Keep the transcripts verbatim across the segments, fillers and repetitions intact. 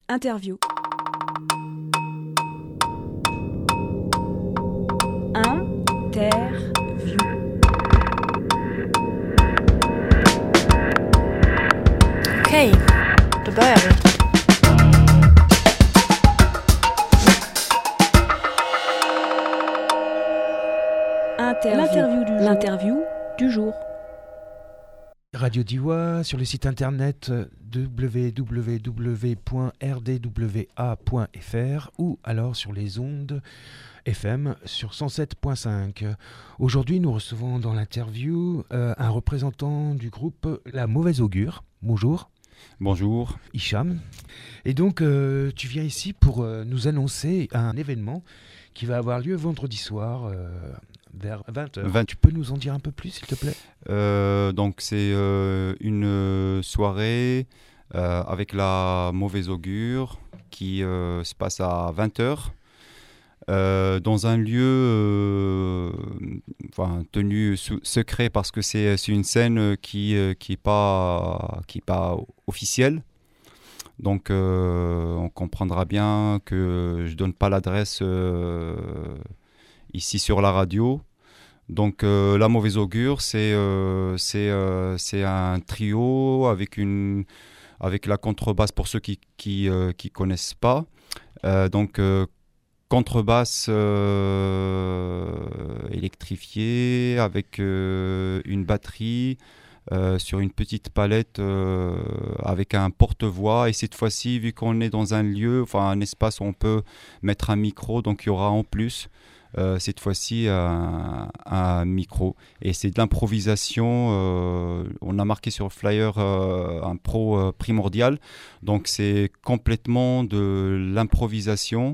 Interview. Interview. Okej, då börjar vi. Interview. L'interview du jour. L'interview du jour. Radio Diois sur le site internet w w w point r d w a point f r ou alors sur les ondes F M sur cent sept point cinq. Aujourd'hui, nous recevons dans l'interview euh, un représentant du groupe La Mauvaise Augure. Bonjour. Bonjour. Hicham. Et donc, euh, tu viens ici pour euh, nous annoncer un événement qui va avoir lieu vendredi soir euh, vers vingt heures. vingt Tu peux nous en dire un peu plus, s'il te plaît ? Euh, donc c'est euh, une soirée euh, avec La Mauvaise Augure qui euh, se passe à vingt heures euh, dans un lieu euh, enfin, tenu sous secret parce que c'est, c'est une scène qui n'est qui pas, qui pas officielle. Donc euh, on comprendra bien que je ne donne pas l'adresse euh, ici sur la radio. Donc euh, La Mauvaise Augure, c'est, euh, c'est, euh, c'est un trio avec, une, avec la contrebasse pour ceux qui qui, euh, qui connaissent pas. Euh, donc euh, contrebasse euh, électrifiée avec euh, une batterie euh, sur une petite palette euh, avec un porte-voix. Et cette fois-ci, vu qu'on est dans un lieu, enfin un espace où on peut mettre un micro, donc il y aura en plus Euh, cette fois-ci un, un micro et c'est de l'improvisation. Euh, on a marqué sur le flyer euh, un pro euh, primordial, donc c'est complètement de l'improvisation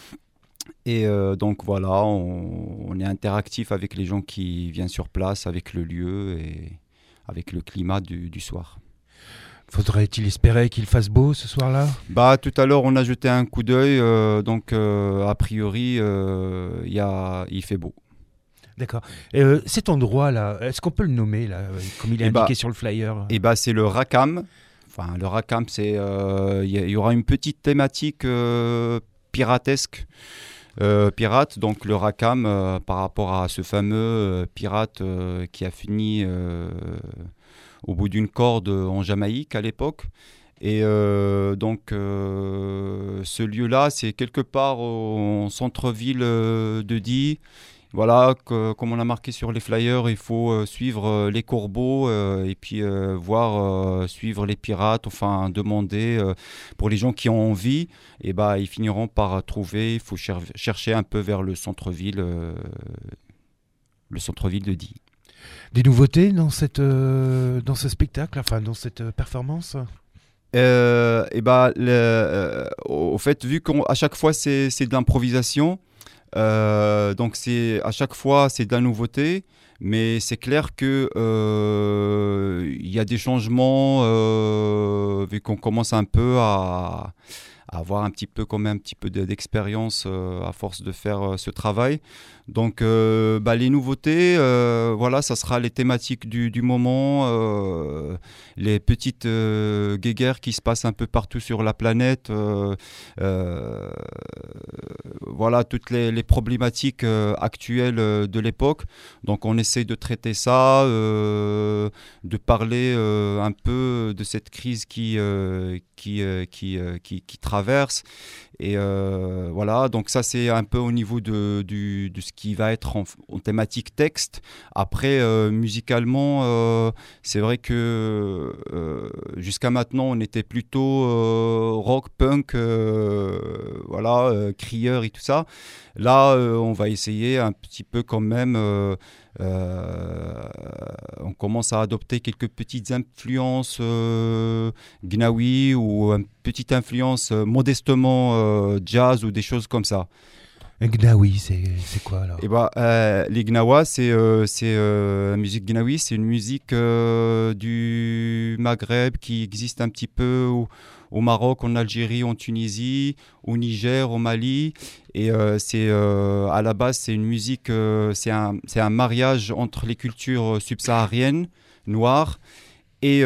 et euh, donc voilà, on, on est interactif avec les gens qui viennent sur place, avec le lieu et avec le climat du, du soir. Faudrait-il espérer qu'il fasse beau ce soir-là ? Bah, tout à l'heure, on a jeté un coup d'œil, euh, donc euh, a priori, euh, y a, il fait beau. D'accord. Et euh, cet endroit-là, est-ce qu'on peut le nommer, là, comme il est et indiqué bah, sur le flyer ? Et bah, c'est le Rackham. Enfin, le Rackham, c'est, euh, y, y aura une petite thématique euh, piratesque. Euh, pirate, donc le Rackham, euh, par rapport à ce fameux euh, pirate euh, qui a fini euh, au bout d'une corde en Jamaïque à l'époque. Et euh, donc euh, ce lieu-là, c'est quelque part au centre-ville euh, de Die. Voilà, que, comme on a marqué sur les flyers, il faut euh, suivre euh, les corbeaux euh, et puis euh, voir, euh, suivre les pirates, enfin demander euh, pour les gens qui ont envie, et bah, ils finiront par trouver, il faut cher- chercher un peu vers le centre-ville, euh, le centre-ville de Die. Des nouveautés dans, cette, euh, dans ce spectacle, enfin dans cette euh, performance ? euh, et bah, le, euh, Au fait, vu qu'à chaque fois c'est, c'est de l'improvisation, Euh, donc c'est à chaque fois c'est de la nouveauté, mais c'est clair que euh, il y a des changements euh, vu qu'on commence un peu à, à avoir un petit peu comme un petit peu d'expérience euh, à force de faire euh, ce travail. Donc euh, bah, les nouveautés, euh, voilà, ça sera les thématiques du, du moment, euh, les petites euh, guéguerres qui se passent un peu partout sur la planète, euh, euh, voilà, toutes les, les problématiques euh, actuelles euh, de l'époque. Donc on essaie de traiter ça, euh, de parler euh, un peu de cette crise qui, euh, qui, euh, qui, euh, qui, qui traverse. Et euh, voilà, donc ça c'est un peu au niveau de, du, de ce qui va être en, en thématique texte. Après, euh, musicalement, euh, c'est vrai que euh, jusqu'à maintenant on était plutôt euh, rock, punk, euh, voilà, euh, crieur et tout ça. Là, euh, on va essayer un petit peu quand même. Euh, euh, on commence à adopter quelques petites influences euh, gnawi ou une petite influence euh, modestement euh, jazz ou des choses comme ça. Gnawi, c'est, c'est quoi alors ? Et bah, euh, les gnawas, c'est, euh, c'est euh, la musique gnawi, c'est une musique euh, du Maghreb qui existe un petit peu au, au Maroc, en Algérie, en Tunisie, au Niger, au Mali. Et euh, c'est, euh, à la base, c'est une musique, euh, c'est, un, c'est un mariage entre les cultures subsahariennes, noires, et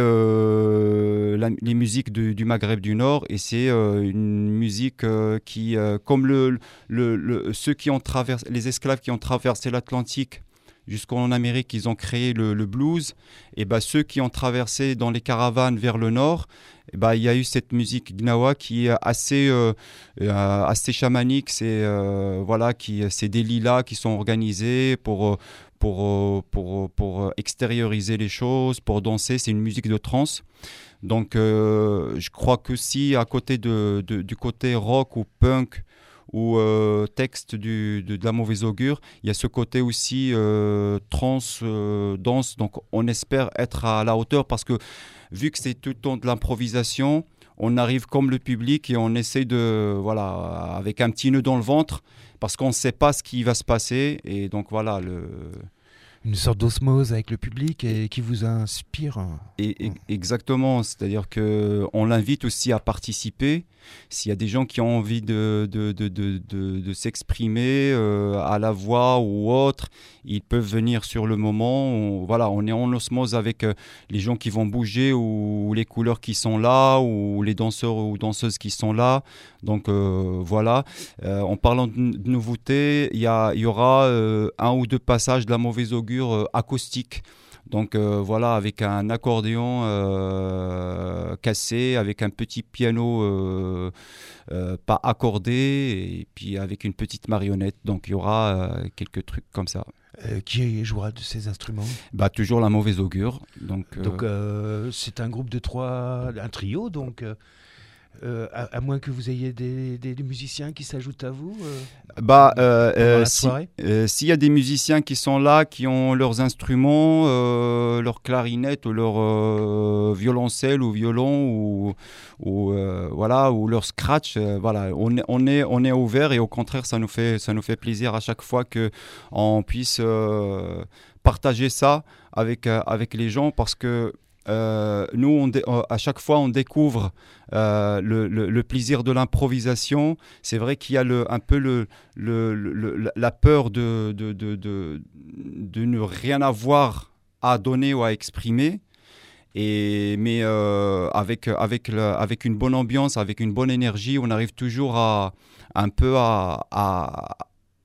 euh, la, les musiques du, du Maghreb du Nord. Et c'est euh, une musique euh, qui, euh, comme le, le, le, ceux qui ont traversé, les esclaves qui ont traversé l'Atlantique jusqu'en Amérique, ils ont créé le, le blues. Et ben, ceux qui ont traversé dans les caravanes vers le nord, et ben, il y a eu cette musique gnawa qui est assez, euh, euh, assez chamanique. C'est, euh, voilà, qui, c'est des lilas qui sont organisés pour, pour, pour, pour extérioriser les choses, pour danser. C'est une musique de trance. Donc, euh, je crois que si à côté de, de, du côté rock ou punk, ou euh, texte du, de, de la mauvaise augure, il y a ce côté aussi euh, trans, euh, danse. Donc on espère être à la hauteur parce que vu que c'est tout le temps de l'improvisation, on arrive comme le public et on essaie de, voilà, avec un petit nœud dans le ventre parce qu'on ne sait pas ce qui va se passer. Et donc voilà, le... une sorte d'osmose avec le public et qui vous inspire. Et, et, exactement, c'est-à-dire qu'on l'invite aussi à participer. S'il y a des gens qui ont envie de, de, de, de, de, de s'exprimer euh, à la voix ou autre, ils peuvent venir sur le moment. On, voilà, on est en osmose avec euh, les gens qui vont bouger ou, ou les couleurs qui sont là ou les danseurs ou danseuses qui sont là. Donc euh, voilà, euh, en parlant de, de nouveautés, il y, a, il y aura euh, un ou deux passages de la mauvaise augure euh, acoustique. Donc euh, voilà, avec un accordéon euh, cassé, avec un petit piano euh, euh, pas accordé, et puis avec une petite marionnette. Donc il y aura euh, quelques trucs comme ça. Euh, qui jouera de ces instruments ? Bah, toujours la mauvaise augure. Donc, euh... donc euh, c'est un groupe de trois, un trio, donc... Euh... Euh, à, à moins que vous ayez des, des, des musiciens qui s'ajoutent à vous euh, bah, euh, euh, si, euh, s'il y a des musiciens qui sont là, qui ont leurs instruments, euh, leur clarinette ou leur euh, violoncelle ou violon ou, ou, euh, voilà, ou leur scratch, euh, voilà, on, on, est, on est ouvert et au contraire, ça nous fait, ça nous fait plaisir à chaque fois qu'on puisse euh, partager ça avec, euh, avec les gens parce que Euh, nous, on dé- à chaque fois, on découvre euh, le, le, le plaisir de l'improvisation. C'est vrai qu'il y a le, un peu le, le, le, la peur de, de, de, de, de ne rien avoir à donner ou à exprimer. Et, mais euh, avec, avec, le, avec une bonne ambiance, avec une bonne énergie, on arrive toujours à, un peu à, à,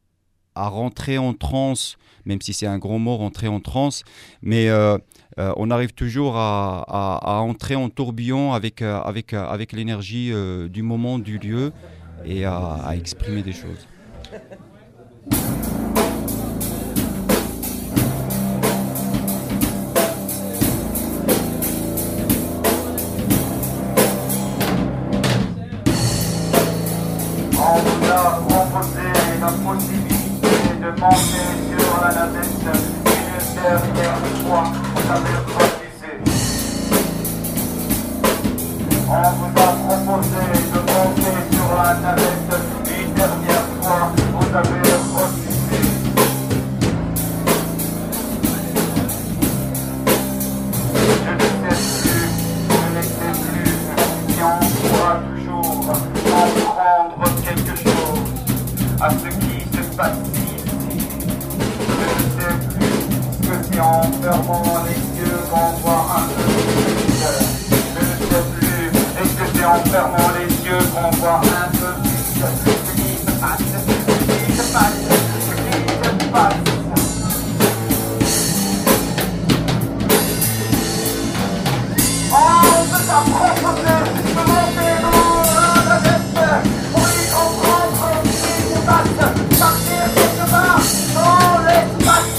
à rentrer en transe, même si c'est un gros mot, rentrer en transe. Mais... Euh, Euh, on arrive toujours à, à, à entrer en tourbillon avec, euh, avec, euh, avec l'énergie euh, du moment, du lieu et à, à exprimer des choses. On vous a proposé la possibilité de monter sur la navette une dernière fois. On vous a proposé de monter sur la navette une dernière fois, vous avez refusé. Je ne sais plus, je ne sais plus si on pourra toujours comprendre quelque chose à ce qui se passe ici. Je ne sais plus que si en fermant les yeux qu'on voit un peu plus. Je ne sais plus, est-ce que c'est en fermant les yeux qu'on voit un peu plus ce qui se passe, ce qui se passe, ce qui se passe. On vous a proposé de monter dans la navette pour y comprendre ce qui se passe, partir quelque part dans l'espace.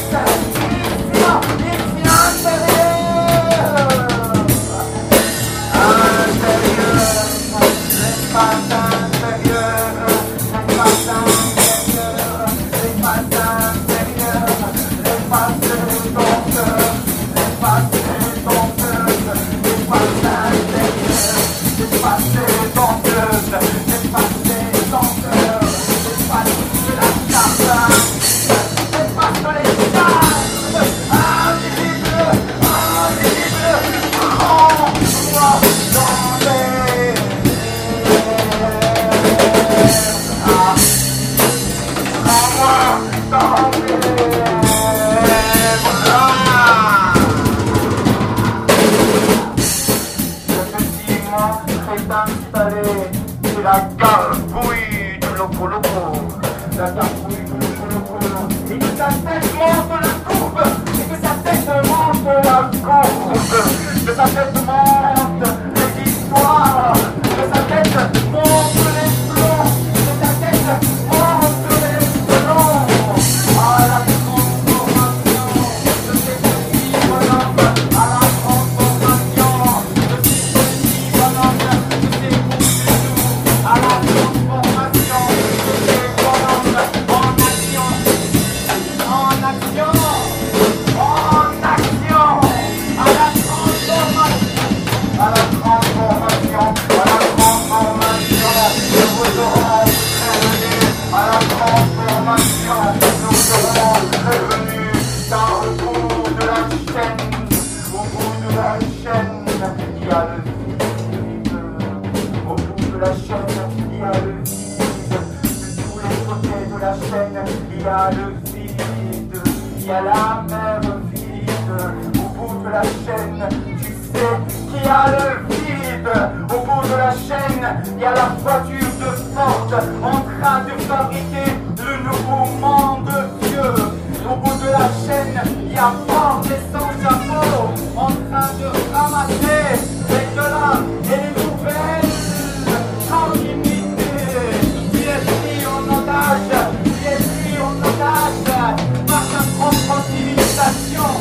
gargouille de loco loco, la gargouille de loco loco, et que sa tête monte la courbe, et que sa tête monte la courbe, que sa tête monte les histoires, que sa tête monte les plombs, que sa tête monte les plombs, à la transformation de ces petits bonhommes, à la transformation de ces petits bonhommes, de ces bouts à la transformation de ces bonhommes en action, en action, en action, à la transformation, à la transformation, à la transformation, nous vous aurons prévenus, à la transformation, nous serons prévenus, car au bout de la chaîne, au bout de la chaîne, il y a le vide, au bout de la chaîne, il y a le vide, de tous les côtés de la chaîne, il y a le vide, il y a la mer vide, au bout de la chaîne, tu sais qu'il y a le vide, au bout de la chaîne, il y a la voiture de Ford en train de fabriquer le nouveau monde de Dieu. Au bout de la chaîne, il y a Ford et son chapeau en train de ramasser les dollars et les nouvelles continuités. Tu es pris en otage, tu es pris en otage par ta propre civilisation.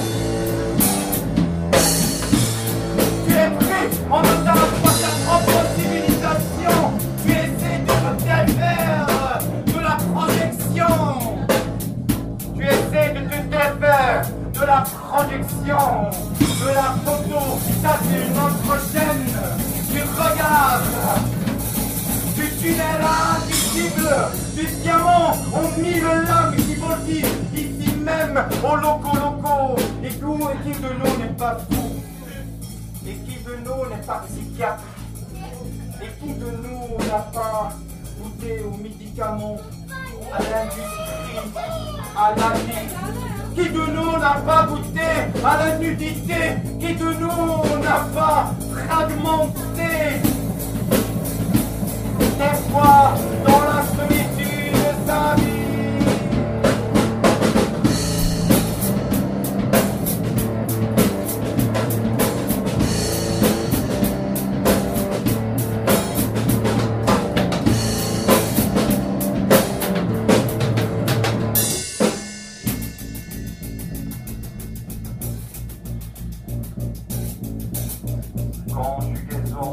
Tu es pris en otage par ta propre civilisation. Tu essaies de te défaire de la projection. Tu essaies de te défaire de la projection, de la photo. Ça c'est une autre chaîne. Tu regardes du tunnel invisible, du diamant aux mille lames qui voltigent ici même au loco loco. Et qui, et qui de nous n'est pas fou? Et qui de nous n'est pas psychiatre? Et qui de nous n'a pas goûté aux médicaments, à l'industrie, à la vie? Qui de nous n'a pas goûté à la nudité? Qui de nous n'a pas fragmenté des fois dans la solitude de sa vie? Conjugaison,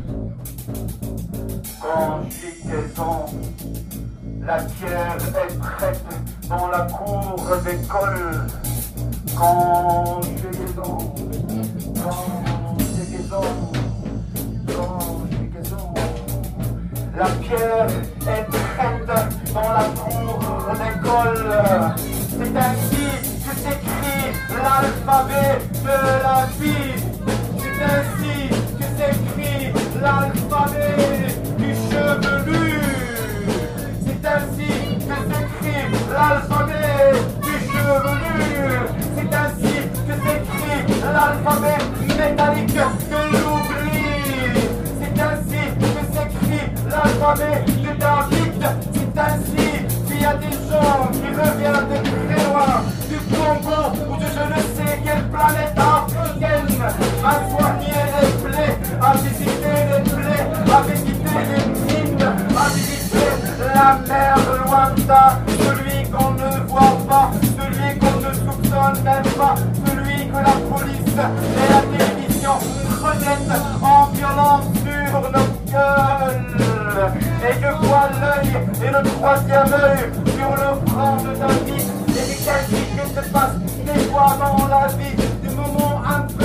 conjugaison, la pierre est prête dans la cour d'école. Conjugaison, conjugaison, conjugaison, la pierre est prête dans la cour d'école. C'est ainsi que s'écrit l'alphabet de la vie. C'est ainsi que s'écrit l'alphabet du chevelu. C'est ainsi que s'écrit l'alphabet du chevelu. C'est ainsi que s'écrit l'alphabet métallique de l'oubli. C'est ainsi que s'écrit l'alphabet de David. C'est ainsi qu'il y a des gens qui reviennent de très loin, du Congo ou de je ne sais quelle planète africaine, à soigner les plaies, à visiter les plaies, à visiter les mines, à visiter la mer lointaine, celui qu'on ne voit pas, celui qu'on ne soupçonne même pas, celui que la police et la télévision rejettent en violence sur nos gueules. Et je vois l'œil et le troisième œil sur le front de ta vie. Et qu'est-ce qui se passe des fois dans la vie, des moments un peu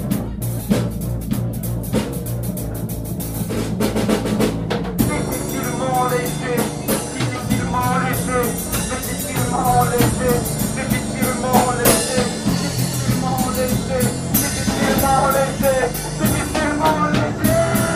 difficilement légers, difficilement légers, difficilement légers, difficilement légers, difficilement légers, difficilement légers, difficilement légers.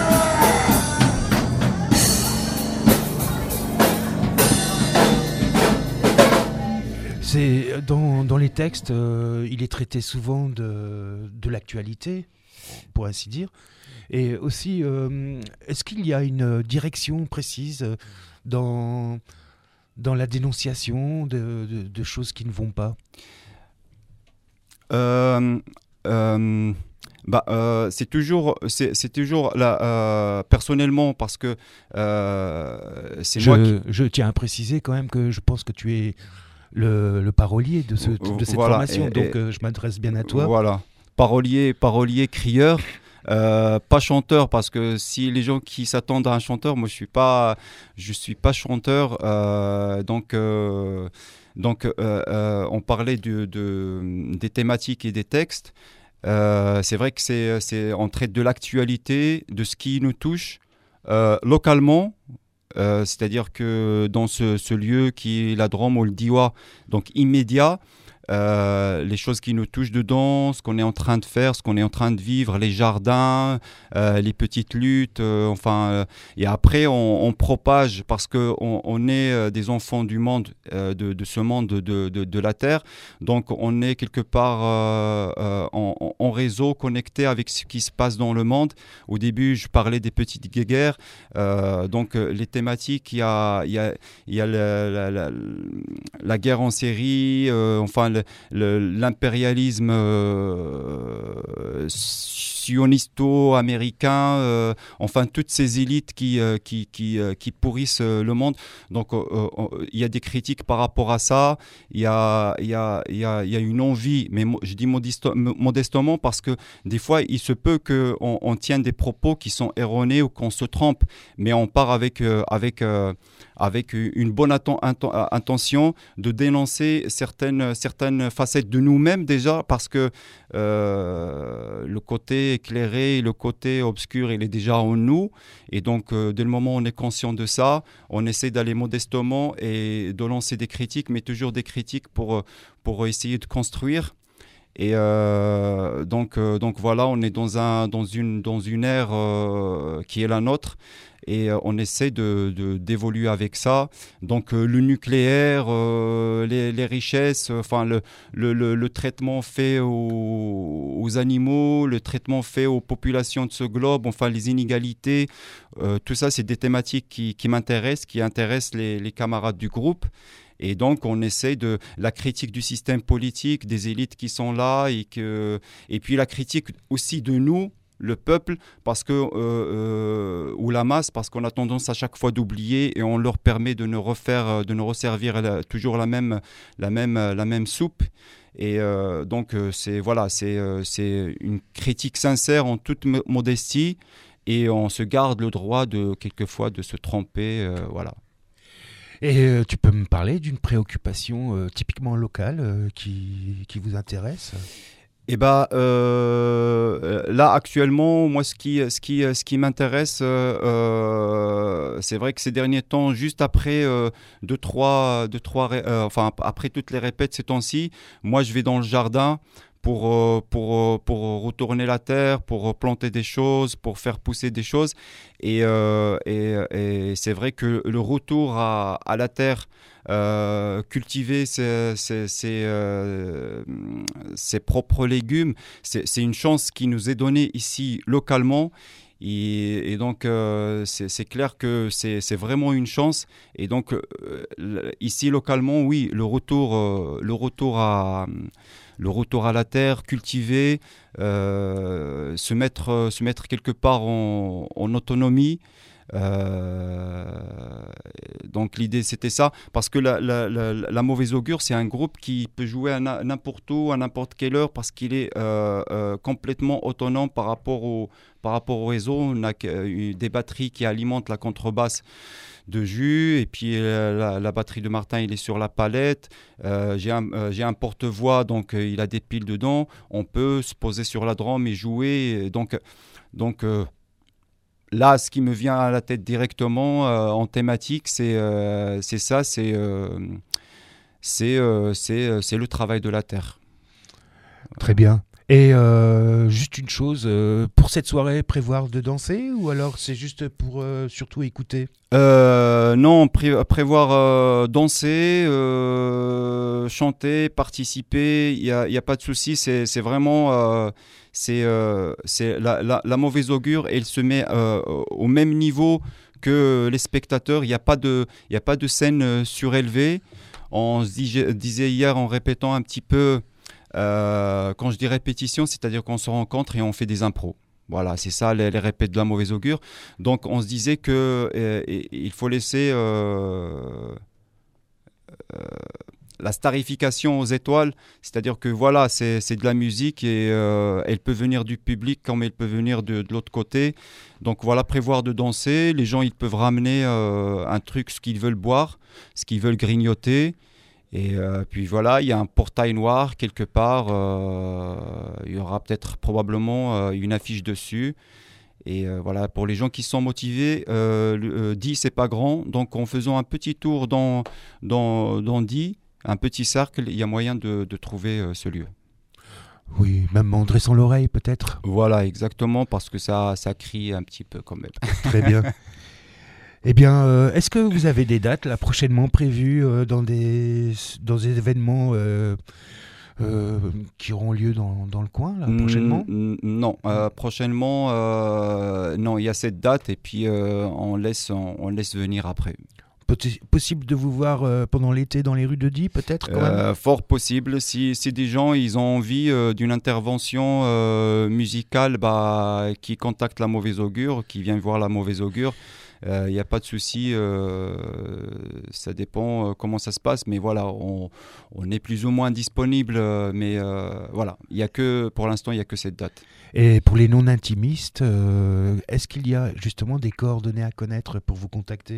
C'est dans, dans les textes, euh, il est traité souvent de, de l'actualité, pour ainsi dire. Et aussi, euh, est-ce qu'il y a une direction précise dans, dans la dénonciation de, de, de choses qui ne vont pas ? euh, euh... Bah, euh, c'est toujours, c'est, c'est toujours là, euh, personnellement, parce que euh, c'est je, moi qui... Je tiens à préciser quand même que je pense que tu es le, le parolier de, ce, de cette voilà, formation, et, donc et, euh, je m'adresse bien à toi. Voilà, parolier, parolier, crieur, euh, pas chanteur, parce que si les gens qui s'attendent à un chanteur, moi je suis pas, je suis pas chanteur, euh, donc. Euh, donc, euh, euh, on parlait de, de, des thématiques et des textes. Euh, c'est vrai que c'est, c'est, on traite de l'actualité, de ce qui nous touche euh, localement, euh, c'est-à-dire que dans ce, ce lieu qui est la Drôme ou le Diois, donc immédiat, euh, les choses qui nous touchent dedans, ce qu'on est en train de faire, ce qu'on est en train de vivre, les jardins, euh, les petites luttes, euh, enfin, euh, et après on, on propage parce qu'on on est euh, des enfants du monde, euh, de, de ce monde de, de, de la Terre, donc on est quelque part euh, euh, en, en réseau connecté avec ce qui se passe dans le monde. Au début, je parlais des petites guéguerres, euh, donc euh, les thématiques, il y a, il y a, il y a la, la, la, la guerre en Syrie, euh, enfin Le, le, l'impérialisme euh, sionisto-américain, euh, enfin toutes ces élites qui, euh, qui, qui, euh, qui pourrissent euh, le monde. Donc il euh, euh, y a des critiques par rapport à ça, il y a, y, a, y, a, y a une envie, mais mo- je dis modisto- modestement parce que des fois il se peut qu'on on tienne des propos qui sont erronés ou qu'on se trompe, mais on part avec, euh, avec, euh, avec une bonne atten- atten- intention de dénoncer certaines, certaines facettes de nous-mêmes déjà, parce que euh, le côté éclairé, le côté obscur, il est déjà en nous. Et donc, euh, dès le moment où on est conscient de ça, on essaie d'aller modestement et de lancer des critiques, mais toujours des critiques pour, pour essayer de construire. Et euh, donc, euh, donc voilà, on est dans, un, dans, une, dans une ère euh, qui est la nôtre. Et euh, on essaie de, de, d'évoluer avec ça. Donc euh, le nucléaire, euh, les, les richesses, enfin le, le, le, le traitement fait aux, aux animaux, le traitement fait aux populations de ce globe, enfin les inégalités, euh, tout ça c'est des thématiques qui, qui m'intéressent, qui intéressent les, les camarades du groupe. Et donc, on essaie de la critique du système politique, des élites qui sont là, et, que, et puis la critique aussi de nous, le peuple, parce que, euh, euh, ou la masse, parce qu'on a tendance à chaque fois d'oublier et on leur permet de nous refaire, de nous resservir la, toujours la même, la même, la même soupe. Et euh, donc, euh, c'est, voilà, c'est, euh, c'est une critique sincère en toute modestie et on se garde le droit de, quelquefois de se tromper, euh, voilà. Et euh, tu peux me parler d'une préoccupation euh, typiquement locale euh, qui, qui vous intéresse ? Eh ben, euh, là actuellement, moi, ce qui, ce qui, ce qui m'intéresse, euh, c'est vrai que ces derniers temps, juste après euh, deux, trois, deux, trois, euh, enfin après toutes les répètes ces temps-ci, moi, je vais dans le jardin pour, euh, pour, euh, pour retourner la terre, pour planter des choses, pour faire pousser des choses. Et, euh, et, et c'est vrai que le retour à, à la terre, euh, cultiver ses, ses, ses, euh, ses propres légumes, c'est, c'est une chance qui nous est donnée ici localement. Et, et donc, euh, c'est, c'est clair que c'est, c'est vraiment une chance. Et donc, euh, ici localement, oui, le retour, euh, le retour à... Le retour à la terre, cultiver, euh, se, mettre, se mettre quelque part en, en autonomie. Euh, donc l'idée c'était ça, parce que la, la, la, la mauvaise augure, c'est un groupe qui peut jouer à n'importe où, à n'importe quelle heure, parce qu'il est euh, euh, complètement autonome par rapport au, par rapport au réseau. On a des batteries qui alimentent la contrebasse de jus, et puis euh, la, la batterie de Martin, il est sur la palette. Euh, j'ai un, euh, j'ai un porte-voix, donc euh, il a des piles dedans. On peut se poser sur la drum et jouer. Donc, donc euh, là, ce qui me vient à la tête directement euh, en thématique, c'est, euh, c'est ça, c'est, euh, c'est, euh, c'est, c'est le travail de la terre. Très bien. Et euh, juste une chose, euh, pour cette soirée, prévoir de danser ou alors c'est juste pour euh, surtout écouter? Euh, non, pré- prévoir euh, danser, euh, chanter, participer, il n'y a, y a pas de souci, c'est, c'est vraiment euh, c'est, euh, c'est la, la, la mauvaise augure, elle se met euh, au même niveau que les spectateurs, il n'y a pas de, il y a pas de scène surélevée. On se dis- disait hier en répétant un petit peu, euh, quand je dis répétition, c'est-à-dire qu'on se rencontre et on fait des impros. Voilà, c'est ça les, les répètes de la mauvaise augure. Donc on se disait qu'il euh, faut laisser euh, euh, la starification aux étoiles, c'est-à-dire que voilà, c'est, c'est de la musique et euh, elle peut venir du public comme elle peut venir de, de l'autre côté. Donc voilà, prévoir de danser, les gens ils peuvent ramener euh, un truc, ce qu'ils veulent boire, ce qu'ils veulent grignoter. Et euh, puis voilà, il y a un portail noir quelque part, euh, il y aura peut-être probablement euh, une affiche dessus. Et euh, voilà, pour les gens qui sont motivés, euh, euh, dix c'est pas grand, donc en faisant un petit tour dans, dans, dans dix, un petit cercle, il y a moyen de, de trouver euh, ce lieu. Oui, même en dressant l'oreille peut-être. Voilà, exactement, parce que ça, ça crie un petit peu quand même. Très bien. Eh bien, euh, est-ce que vous avez des dates là, prochainement prévues euh, dans, des, dans des événements euh, euh, qui auront lieu dans, dans le coin là, prochainement? N- Non, euh, prochainement, euh, non, il y a cette date et puis euh, on, laisse, on, on laisse venir après. Possi- Possible de vous voir euh, pendant l'été dans les rues de Die, peut-être quand même. Euh, fort possible. Si, si des gens ils ont envie euh, d'une intervention euh, musicale, bah, qui contactent la mauvaise augure, qui viennent voir la mauvaise augure, il euh, n'y a pas de souci. Euh, ça dépend euh, comment ça se passe, mais voilà, on, on est plus ou moins disponible. Euh, mais euh, voilà, il y a que pour l'instant, il n'y a que cette date. Et pour les non-intimistes, euh, est-ce qu'il y a justement des coordonnées à connaître pour vous contacter?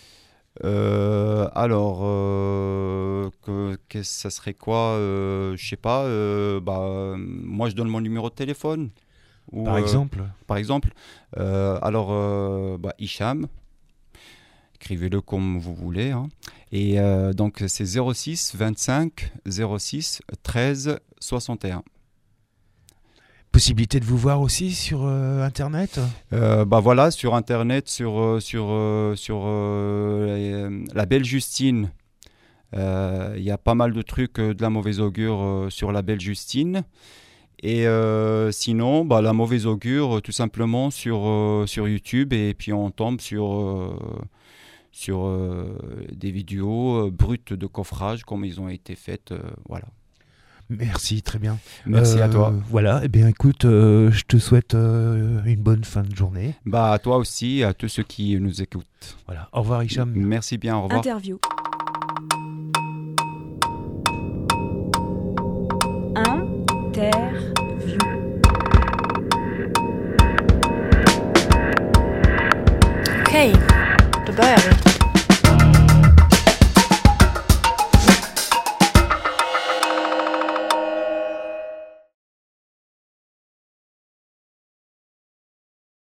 Euh, alors, euh, que, que ça serait quoi euh, Je sais pas. Euh, bah, moi, je donne mon numéro de téléphone. Ou, Par euh, exemple Par exemple. Euh, alors, euh, bah, Hicham, écrivez-le comme vous voulez. Hein. Et euh, donc, c'est zéro six vingt-cinq zéro six treize soixante et un. Possibilité de vous voir aussi sur euh, Internet? Euh, bah voilà, sur Internet, sur, euh, sur, euh, sur euh, la Belle Justine. Il euh, y a pas mal de trucs euh, de la mauvaise augure euh, sur la Belle Justine. Et euh, sinon, bah, la mauvaise augure, euh, tout simplement sur, euh, sur YouTube. Et puis on tombe sur, euh, sur euh, des vidéos euh, brutes de coffrage, comme ils ont été faites. Euh, voilà. Merci, très bien. Merci Euh, à toi. Voilà, eh bien écoute, euh, je te souhaite euh, une bonne fin de journée. Bah, à toi aussi, à tous ceux qui nous écoutent. Voilà, au revoir Hicham. Merci bien, au revoir. Interview.